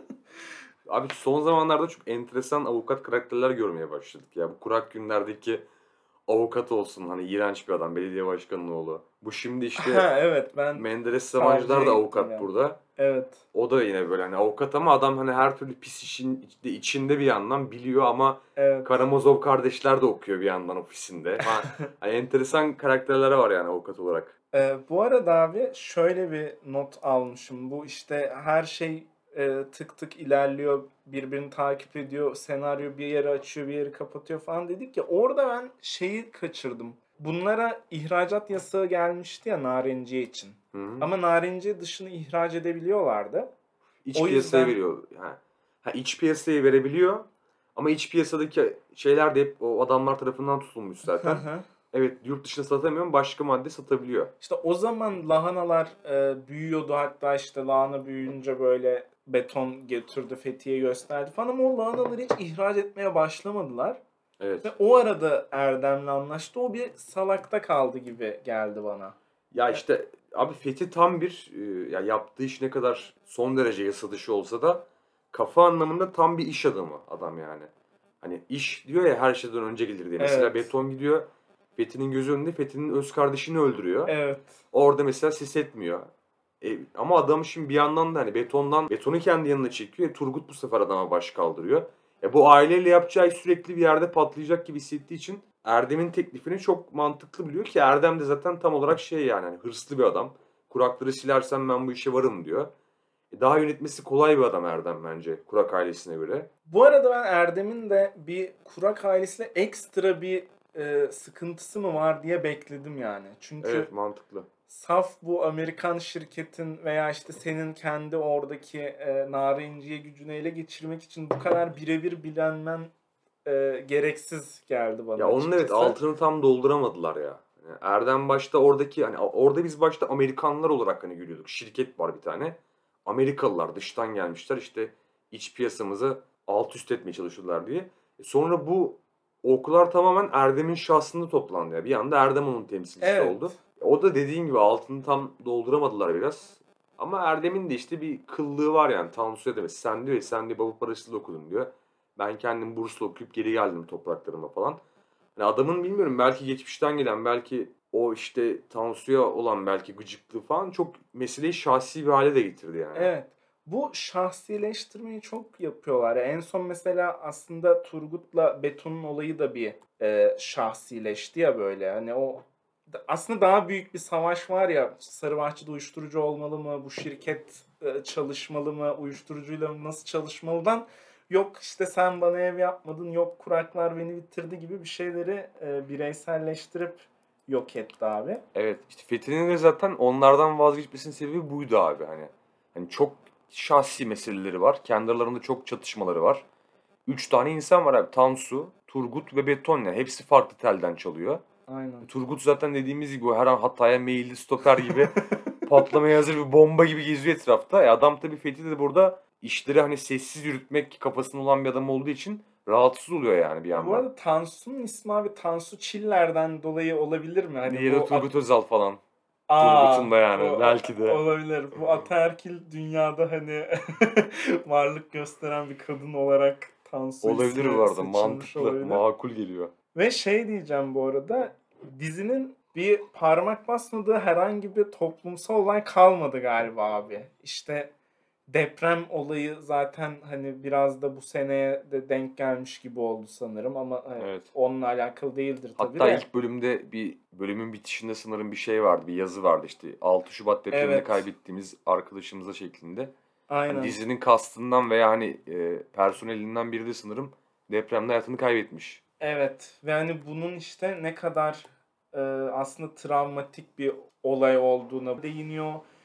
abi son zamanlarda çok enteresan avukat karakterler görmeye başladık ya. Bu kurak günlerdeki avukat olsun hani iğrenç bir adam belediye başkanının oğlu. Bu şimdi işte Ha evet ben Menderes Samancılar savcıya da gittim avukat yani. burada. Evet. O da yine böyle hani avukat ama adam hani her türlü pis işin içinde, içinde bir yandan biliyor ama Evet. Karamazov kardeşler de okuyor bir yandan ofisinde. Ha, hani enteresan karakterlere var yani avukat olarak. Ee, bu arada abi şöyle bir not almışım. Bu işte her şey e, tık tık ilerliyor, birbirini takip ediyor, senaryo bir yeri açıyor, bir yeri kapatıyor falan dedik ya. Orada ben şeyi kaçırdım. Bunlara ihracat yasağı gelmişti ya narenciye için. Hı hı. Ama narenciye dışını ihraç edebiliyorlardı. İç O piyasaya yüzden veriyor. Ha. Ha, iç piyasaya verebiliyor ama iç piyasadaki şeyler de hep o adamlar tarafından tutulmuş hı zaten. hı. Evet yurt dışına satamıyor ama başka madde satabiliyor. İşte o zaman lahanalar e, büyüyordu, hatta işte lahana büyüyünce böyle beton götürdü, Fethiye gösterdi falan, ama o lahanaları hiç ihraç etmeye başlamadılar. Ve Evet. o arada Erdem'le anlaştı. O bir salakta kaldı gibi geldi bana. Ya E, işte abi Fethi tam bir e, ya yaptığı iş ne kadar son derece yasa dışı olsa da kafa anlamında tam bir iş adamı adam yani. Hani iş diyor ya her şeyden önce gelir diye. Mesela Evet. beton gidiyor Fethi'nin gözü önünde Fethi'nin öz kardeşini öldürüyor. Evet. Orada mesela ses etmiyor. E, ama adam şimdi bir yandan da hani betondan betonu kendi yanına çekiyor. E, Turgut bu sefer adama baş kaldırıyor. E, bu aileyle yapacağı iş sürekli bir yerde patlayacak gibi hissettiği için Erdem'in teklifini çok mantıklı biliyor ki Erdem de zaten tam olarak şey yani hani hırslı bir adam. Kurakları silersem ben bu işe varım diyor. E, daha yönetmesi kolay bir adam Erdem bence Kurak ailesine göre. Bu arada ben Erdem'in de bir Kurak ailesiyle ekstra bir e, sıkıntısı mı var diye bekledim yani. Çünkü Evet mantıklı. saf bu Amerikan şirketin veya işte senin kendi oradaki e, narenciye gücünü ele geçirmek için bu kadar birebir bilenmen e, gereksiz geldi bana Ya onun evet açıkçası. altını tam dolduramadılar ya. Yani Erdem başta oradaki hani orada biz başta Amerikanlar olarak hani görüyorduk. Şirket var bir tane. Amerikalılar dıştan gelmişler işte iç piyasamızı alt üst etmeye çalışıyorlar diye. E sonra bu oklar tamamen Erdem'in şahsında toplandı ya. Bir anda Erdem onun temsilcisi oldu. Evet. E o da dediğin gibi altını tam dolduramadılar biraz. Ama Erdem'in de işte bir kıllığı var yani. Tansu'ya demiş. Sen diyor ya sen diyor baba parasıyla okudun diyor. Ben kendim burslu okuyup geri geldim topraklarıma falan. Yani adamın bilmiyorum belki geçmişten gelen belki o işte Tansu'ya olan belki gıcıklığı falan çok meseleyi şahsi bir hale de getirdi yani. Evet. Bu şahsileştirmeyi çok yapıyorlar. Ya en son mesela aslında Turgut'la Beton'un olayı da bir e, şahsileşti ya böyle. Hani o da- aslında daha büyük bir savaş var ya. Sarıbahçe'de uyuşturucu olmalı mı? Bu şirket e, çalışmalı mı? Uyuşturucuyla mı nasıl çalışmalıdan, yok işte sen bana ev yapmadın, yok kuraklar beni bitirdi gibi bir şeyleri e, bireyselleştirip yok etti abi. Evet işte Fethi'nin de zaten onlardan vazgeçmesinin sebebi buydu abi hani. Hani çok şahsi meseleleri var. Kendi aralarında çok çatışmaları var. Üç tane insan var abi. Tansu, Turgut ve Beton yani. Hepsi farklı telden çalıyor. Aynen. Turgut zaten dediğimiz gibi o her an hataya meyilli stoper gibi patlamaya hazır bir bomba gibi geziyor etrafta. E adam tabii Fethi de burada işleri hani sessiz yürütmek kafasında olan bir adam olduğu için rahatsız oluyor yani bir Ya bu yandan. arada Tansu'nun ismi abi Tansu Çiller'den dolayı olabilir mi? Hani Diğeri de bu at- Turgut Özal falan. Aa, Turgut'un da bu yani a- belki de. olabilir. Bu ataerkil dünyada hani varlık gösteren bir kadın olarak Tansu Olabilir bu ismi arada seçilmiş mantıklı, olabilir. makul geliyor. Ve şey diyeceğim bu arada, dizinin bir parmak basmadığı herhangi bir toplumsal olay kalmadı galiba abi. İşte deprem olayı zaten hani biraz da bu seneye de denk gelmiş gibi oldu sanırım, ama e, Evet. onunla alakalı değildir tabii Hatta de. ilk bölümde bir bölümün bitişinde sanırım bir şey vardı, bir yazı vardı işte altı Şubat depreminde Evet, kaybettiğimiz arkadaşımıza şeklinde. Hani aynen. dizinin kastından veya hani e, personelinden biri de sanırım depremde hayatını kaybetmiş. Evet ve hani bunun işte ne kadar e, aslında travmatik bir olay olduğuna değiniyor.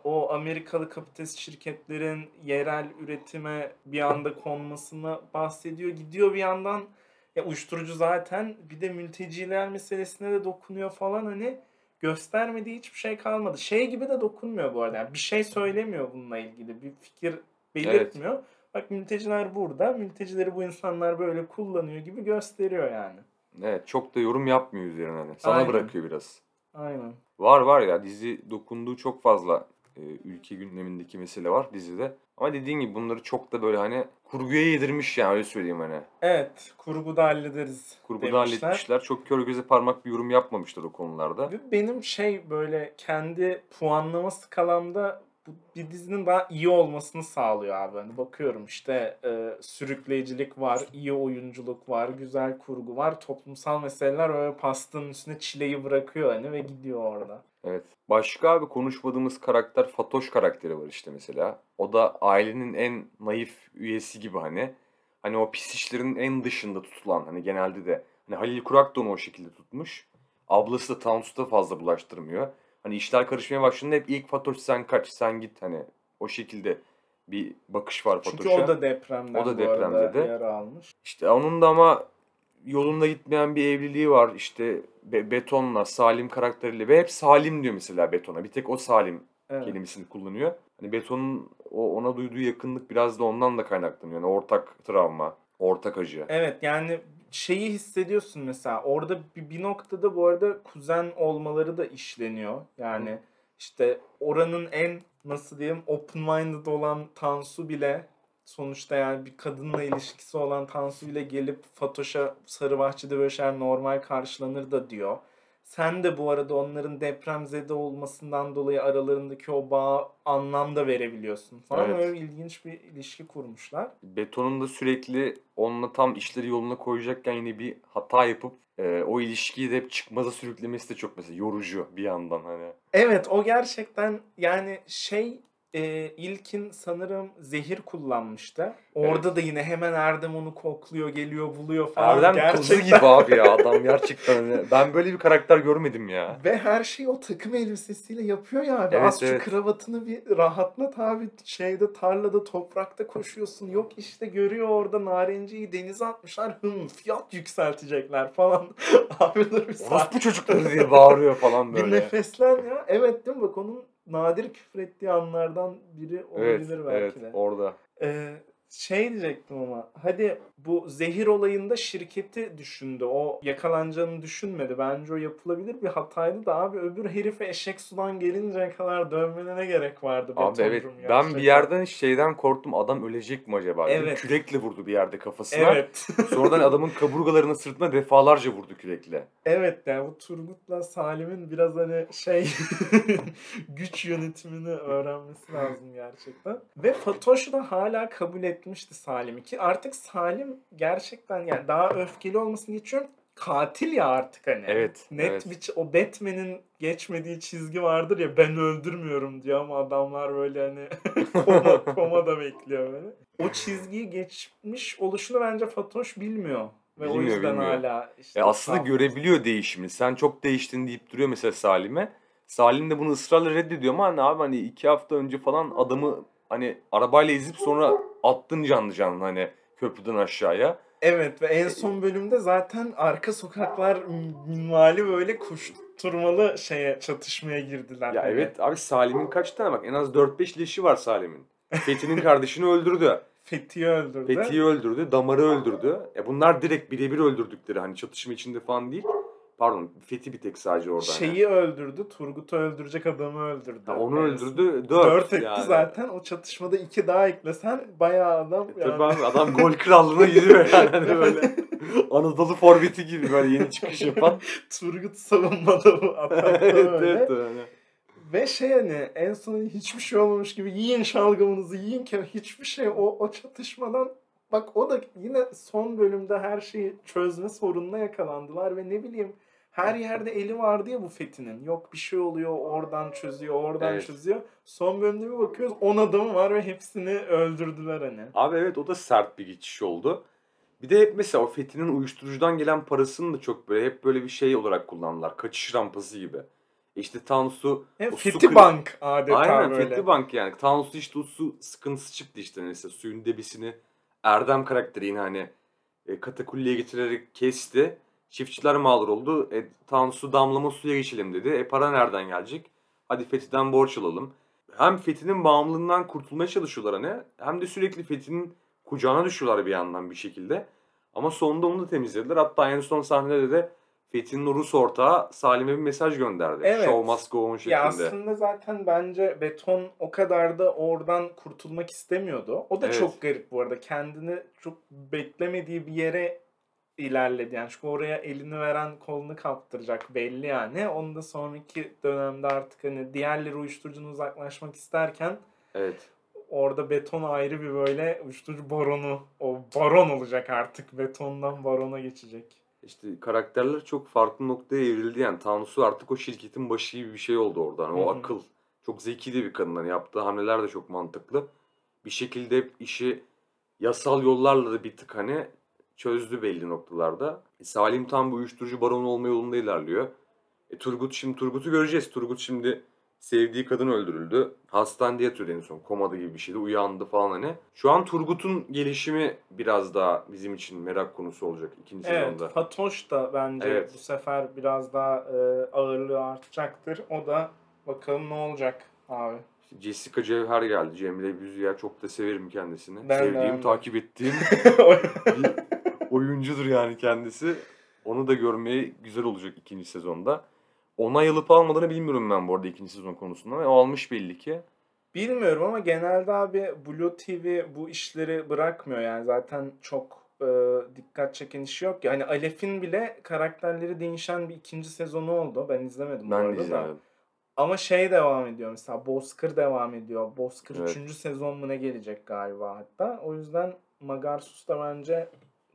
o Amerikalı kapitalist şirketlerin yerel üretime bir anda konmasına bahsediyor. Gidiyor bir yandan ya uyuşturucu zaten bir de mülteciler meselesine de dokunuyor falan hani göstermediği hiçbir şey kalmadı. Şey gibi de dokunmuyor bu arada. Yani bir şey söylemiyor bununla ilgili. Bir fikir Evet. belirtmiyor. Bak mülteciler burada. Mültecileri bu insanlar böyle kullanıyor gibi gösteriyor yani. Evet, çok da yorum yapmıyor üzerine hani. Sana Aynen. bırakıyor biraz. Aynen. Var var ya, dizi dokunduğu çok fazla e, ülke gündemindeki mesele var dizide. Ama dediğin gibi bunları çok da böyle hani kurguya yedirmiş yani, öyle söyleyeyim hani. Evet, kurguda hallederiz Kurguda demişler. halletmişler. Çok kör göze parmak bir yorum yapmamışlar o konularda. Ve benim şey böyle kendi puanlama skalamda bu bir dizinin daha iyi olmasını sağlıyor abi. Hani bakıyorum işte e, sürükleyicilik var, iyi oyunculuk var, güzel kurgu var. Toplumsal meseleler öyle pastanın üstüne çileyi bırakıyor hani ve gidiyor orada. Evet. Başka abi konuşmadığımız karakter Fatoş karakteri var işte mesela. O da ailenin en naif üyesi gibi hani. Hani o pis işlerin en dışında tutulan, hani genelde de. Hani Halil Kurak da onu o şekilde tutmuş. Ablası da Tansu da fazla bulaştırmıyor. Hani işler karışmaya başladığında hep ilk Fatoş sen kaç, sen git hani. O şekilde bir bakış var Çünkü Fatoş'a. o da O depremden da bu arada depremzede. yer almış. İşte onun da ama yolunda gitmeyen bir evliliği var. İşte Be- Beton'la, Salim karakteriyle, ve hep Salim diyor mesela Beton'a. Bir tek o Salim Evet. kelimesini kullanıyor. Hani Beton'un o ona duyduğu yakınlık biraz da ondan da kaynaklanıyor. Yani ortak travma, ortak acı. Evet yani şeyi hissediyorsun mesela orada bir, bir noktada bu arada kuzen olmaları da işleniyor. Yani işte oranın en nasıl diyeyim open-minded olan Tansu bile sonuçta yani bir kadınla ilişkisi olan Tansu bile gelip Fatoş'a Sarıbahçe'de böyle şeyler normal karşılanır da diyor. Sen de bu arada onların depremzede olmasından dolayı aralarındaki o bağı anlam da verebiliyorsun falan. Evet. Böyle ilginç bir ilişki kurmuşlar. Beton'un da sürekli onunla tam işleri yoluna koyacakken yine bir hata yapıp e, o ilişkiyi de hep çıkmaza sürüklemesi de çok mesela yorucu bir yandan hani. Evet o gerçekten yani şey e, ilkin sanırım zehir kullanmıştı. Orada Evet. da yine hemen Erdem onu kokluyor, geliyor, buluyor falan. Erdem kızı Gerçekten. gibi abi ya adam gerçekten. Hani ben böyle bir karakter görmedim ya. Ve her şeyi o takım elbisesiyle yapıyor ya abi. Evet Az şu evet. kravatını bir rahatlat abi. Şeyde tarlada toprakta koşuyorsun. Yok işte görüyor orada narenciyi denize atmışlar. Hım fiyat yükseltecekler falan. Abi dur bir saat. Orospu çocukları diye bağırıyor falan Bir böyle. nefeslen ya. Evet değil mi? Bak onun nadir küfür ettiği anlardan biri Evet, olabilir evet belki de. orada. Ee, şey diyecektim ama hadi bu zehir olayında şirketi düşündü. O yakalanacağını düşünmedi. Bence o yapılabilir bir hataydı da abi öbür herife eşek sudan gelinceye kadar dövmene ne gerek vardı Abi evet, Betonrum ben bir gerçekten. yerden şeyden korktum, adam ölecek mi acaba dedim. Evet. Kürekle vurdu bir yerde kafasına. Evet. Sonradan adamın kaburgalarını sırtına defalarca vurdu kürekle. Evet yani bu Turgut'la Salim'in biraz hani şey güç yönetimini öğrenmesi lazım gerçekten. Ve Fatoş da hala kabul etmişti Salim'i ki artık Salim gerçekten yani daha öfkeli olmasını geçiyorum. Katil ya artık hani. Evet, Net evet. bir ç- o Batman'in geçmediği çizgi vardır ya ben öldürmüyorum diyor ama adamlar böyle hani koma, komada bekliyor böyle. O çizgiyi geçmiş oluşunu bence Fatoş bilmiyor. Ve o Bilmiyor, yüzden bilmiyor. hala işte E aslında saf. görebiliyor değişimini. Sen çok değiştin deyip duruyor mesela Salim'e. Salim de bunu ısrarla reddediyor ama hani abi hani iki hafta önce falan adamı hani arabayla ezip sonra attın canlı canlı hani köprüden aşağıya. Evet ve en E, son bölümde zaten arka sokaklar minvali böyle koşturmalı şeye çatışmaya girdiler Ya hani. evet abi, Salim'in kaç tane, bak en az dört beş leşi var Salim'in. Fethi'nin kardeşini öldürdü. Fethiye öldürdü. Fethi'yi öldürdü, Damar'ı öldürdü. E bunlar direkt birebir öldürdükleri, hani çatışma içinde falan değil. Pardon, Fethi bir tek sadece orada hani. Şeyi öldürdü. Turgut'u öldürecek adamı öldürdü. Ha, onu En öldürdü, son. dört Dört etti yani. zaten. O çatışmada iki daha eklesen bayağı adam E yani. tabii abi, adam gol krallığına gidiyor yani hani böyle. Anadolu forveti gibi böyle yeni çıkış yapan. Turgut savunmada bu atakta Evet öyle. evet yani. Ve şey hani en son hiçbir şey olmamış gibi yiyin şalgamınızı yiyin ki hiçbir şey o, o çatışmadan bak o da yine son bölümde her şeyi çözme sorununa yakalandılar ve ne bileyim her yerde eli vardı ya bu Fethi'nin. Yok bir şey oluyor oradan çözüyor oradan Evet. çözüyor. Son bölümde bir bakıyoruz on adamı var ve hepsini öldürdüler hani. Abi evet, o da sert bir geçiş oldu. Bir de hep mesela o Fethi'nin uyuşturucudan gelen parasını da çok böyle hep böyle bir şey olarak kullandılar. Kaçış rampası gibi. İşte Tansu Hem o su Fethi kri- Bank adeta Aynen böyle. Fethi Bank yani. Tansu işte o su sıkıntısı çıktı işte mesela suyun debisini Erdem karakteri yine hani e, katakulliye getirerek kesti. Çiftçiler mağdur oldu. E, Tansu damlama suya geçelim dedi. E para nereden gelecek? Hadi Fethi'den borç alalım. Hem Fethi'nin bağımlılığından kurtulmaya çalışıyorlar hani. Hem de sürekli Fethi'nin kucağına düşüyorlar bir yandan bir şekilde. Ama sonunda onu da temizlediler. Hatta en son sahnede de Fethi'nin o Rus ortağı Salim'e bir mesaj gönderdi. Show Evet. must go on Ya şeklinde. aslında zaten bence Beton o kadar da oradan kurtulmak istemiyordu. O da Evet. çok garip bu arada. Kendini çok beklemediği bir yere ilerledi. Yani çünkü oraya elini veren kolunu kaptıracak belli yani. Onu da sonraki dönemde artık hani diğerleri uyuşturucudan uzaklaşmak isterken Evet. orada Beton ayrı bir böyle uyuşturucu baronu. O baron olacak artık. Betondan barona geçecek. İşte karakterler çok farklı noktaya evrildi yani. Tansu artık o şirketin başı gibi bir şey oldu orada. Hani Hı o hı. akıl. Çok zeki de bir kadın. Hani yaptığı hamleler de çok mantıklı. Bir şekilde hep işi yasal yollarla da bir tık hani çözdü belli noktalarda. E, Salim tam bu uyuşturucu baronu olma yolunda ilerliyor. E, Turgut şimdi Turgut'u göreceğiz. Turgut şimdi sevdiği kadın öldürüldü. Hastanede yatıyordu en son. Komada gibi bir şeydi. Uyandı falan hani. Şu an Turgut'un gelişimi biraz daha bizim için merak konusu olacak ikinci Evet, sezonda. Fatoş da bence Evet. bu sefer biraz daha e, ağırlığı artacaktır. O da bakalım ne olacak abi. İşte Jessica Cevher geldi. Cemile Büzüyer. Çok da severim kendisini. Ben de, Sevdiğim, ben de. takip ettiğim bir oyuncudur yani kendisi. Onu da görmeye güzel olacak ikinci sezonda. Onay alıp almadığını bilmiyorum ben bu arada ikinci sezon konusunda. O almış belli ki. Bilmiyorum ama genelde abi Blue T V bu işleri bırakmıyor yani zaten çok e, dikkat çeken işi yok ya. Hani Alef'in bile karakterleri değişen bir ikinci sezonu oldu. Ben izlemedim bu Ben de arada da. izlemedim. Ama şey devam ediyor mesela Bozkır devam ediyor. Bozkır Evet. üçüncü sezon mu ne gelecek galiba hatta. O yüzden Magarsus da bence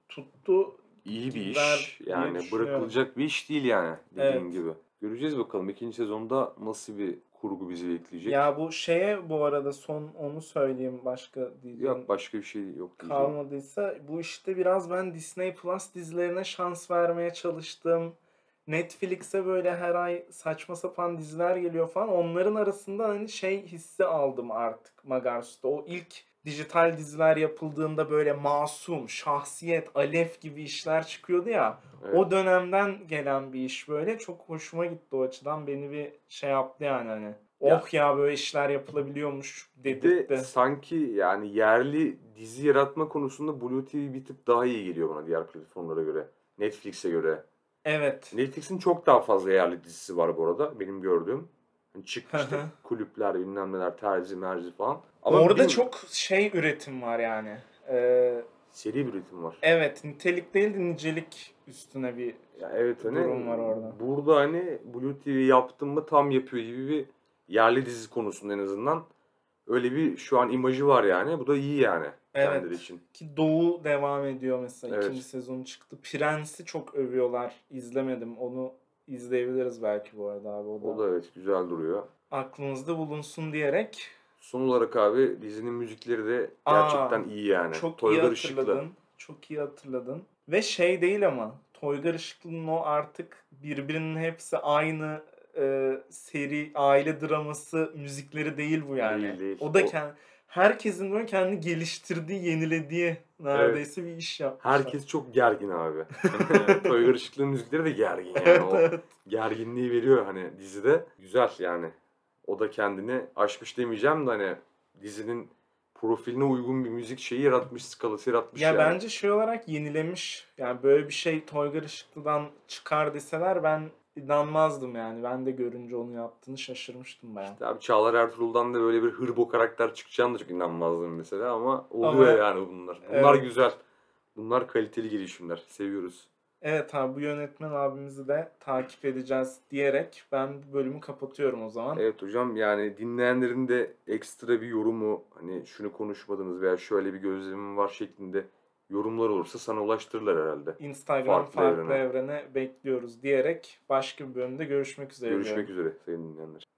tuttu İyi bir gider iş. diye Yani düşünüyorum. bırakılacak bir iş değil yani dediğin Evet. gibi. Göreceğiz bakalım ikinci sezonda nasıl bir kurgu bizi bekleyecek. Ya bu şeye bu arada son onu söyleyeyim başka diyeceğim. Yok başka bir şey yok diyeceğim. Kalmadıysa bu işte biraz ben Disney Plus dizilerine şans vermeye çalıştım. Netflix'e böyle her ay saçma sapan diziler geliyor falan. Onların arasında hani şey hissi aldım artık Magarsus'ta. O ilk dijital diziler yapıldığında böyle masum, şahsiyet, Alef gibi işler çıkıyordu ya. Evet. O dönemden gelen bir iş böyle. Çok hoşuma gitti o açıdan. Beni bir şey yaptı yani hani. Ya. Oh ya böyle işler yapılabiliyormuş Bir de dedirtti. sanki yani yerli dizi yaratma konusunda Blue T V bir tık daha iyi geliyor bana diğer platformlara göre. Netflix'e göre. Evet. Netflix'in çok daha fazla yerli dizisi var bu arada benim gördüğüm. Hani Hı çıkmıştı hı. kulüpler bilmem neler terzi merci falan. Ama Orada bilmiyorum, çok şey üretim var yani. Ee, seri bir üretim var. evet, nitelik değil de nicelik üstüne bir Ya evet hani durum var orada. burada hani Blue T V yaptım mı tam yapıyor gibi bir yerli dizi konusunda en azından öyle bir şu an imajı var yani. Bu da iyi yani kendileri Evet. için. Ki Doğu devam ediyor mesela. Evet. İkinci sezonu çıktı. Prens'i çok övüyorlar. İzlemedim. Onu izleyebiliriz belki bu arada abi. O da, O da evet güzel duruyor. aklınızda bulunsun diyerek. Son olarak abi dizinin müzikleri de gerçekten Aa, iyi yani. çok iyi Toygar Işıklı. hatırladın. Çok iyi hatırladın. Ve şey değil ama Toygar Işıklı'nın o artık birbirinin hepsi aynı e, seri aile draması müzikleri değil bu yani. Değil, değil. O da O- kend, herkesin böyle kendi geliştirdiği, yenilediği neredeyse bir iş yapmışlar. Herkes çok gergin abi. Toygar Işıklı'nın müzikleri de gergin yani. Evet, O evet. gerginliği veriyor hani dizide. Güzel yani. O da kendini aşmış demeyeceğim de hani dizinin profiline uygun bir müzik şeyi yaratmış, skalası yaratmış Ya yani. bence şey olarak yenilemiş. Yani böyle bir şey Toygar Işıklı'dan çıkar deseler ben inanmazdım yani. Ben de görünce onu yaptığını şaşırmıştım bayağı. İşte abi Çağlar Ertuğrul'dan da böyle bir hırbo karakter çıkacağını da çok inanmazdım mesela ama oluyor Ama yani bunlar. Bunlar evet. güzel. Bunlar kaliteli girişimler. Seviyoruz. Evet abi bu yönetmen abimizi de takip edeceğiz diyerek ben bu bölümü kapatıyorum o zaman. Evet hocam yani dinleyenlerin de ekstra bir yorumu hani şunu konuşmadınız veya şöyle bir gözlemim var şeklinde yorumlar olursa sana ulaştırırlar herhalde. Instagram Farklı farklı, evrene. evrene bekliyoruz diyerek başka bir bölümde görüşmek üzere diyorum. Görüşmek üzere sayın dinleyenler.